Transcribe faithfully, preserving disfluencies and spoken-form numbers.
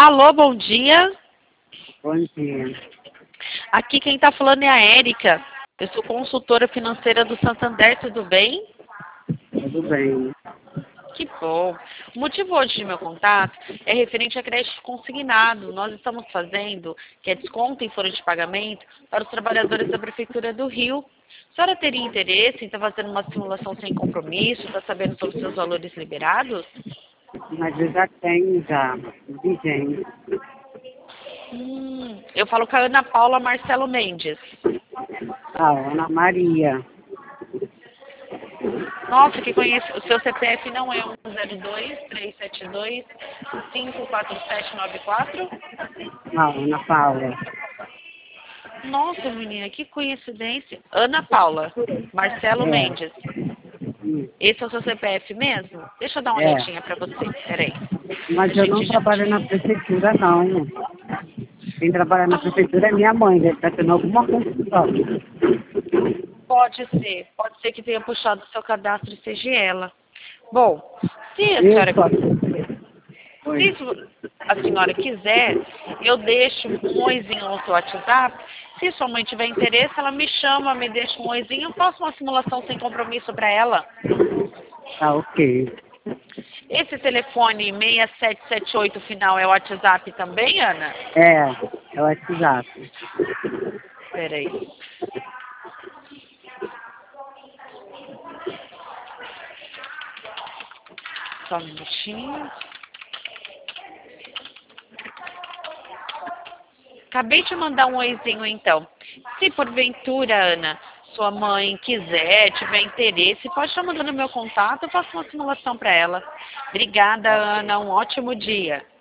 Alô, bom dia. Bom dia. Aqui quem está falando é a Érica. Eu sou consultora financeira do Santander, tudo bem? Tudo bem. Que bom. O motivo hoje de meu contato é referente a crédito consignado. Nós estamos fazendo, que é desconto em folha de pagamento, para os trabalhadores da Prefeitura do Rio. A senhora teria interesse em estar fazendo uma simulação sem compromisso, está sabendo sobre os seus valores liberados? Mas eu já tenho já, vigente. Hum, eu falo com a Ana Paula Marcelo Mendes. Ah, Ana Maria. Nossa, que conhece. O seu C P F não é um zero dois, três sete dois, cinco quatro sete nove quatro? Não, Ana Paula. Nossa, menina, que coincidência. Ana Paula, Marcelo É. Mendes. Hum, Esse é o seu C P F mesmo? Deixa eu dar uma É. olhadinha pra você. Peraí. Mas A eu não gente já trabalho na tinha. prefeitura, não. Quem trabalha na Ah, prefeitura é minha mãe, deve estar tendo alguma confusão. pode ser. Pode ser que tenha puxado o seu cadastro e seja ela. Bom, se a Eu senhora. só. Se Oi. isso a senhora quiser, eu deixo um oizinho no seu WhatsApp. Se sua mãe tiver interesse, ela me chama, me deixa um oizinho, eu faço uma simulação sem compromisso para ela. Tá ok. Esse telefone seis sete sete oito final é o WhatsApp também, Ana? É, é o WhatsApp. Peraí. Só um minutinho. Acabei de mandar um oizinho, então. Se porventura, Ana, sua mãe quiser, tiver interesse, pode estar mandando meu contato, eu faço uma simulação para ela. Obrigada, Ana. Um ótimo dia.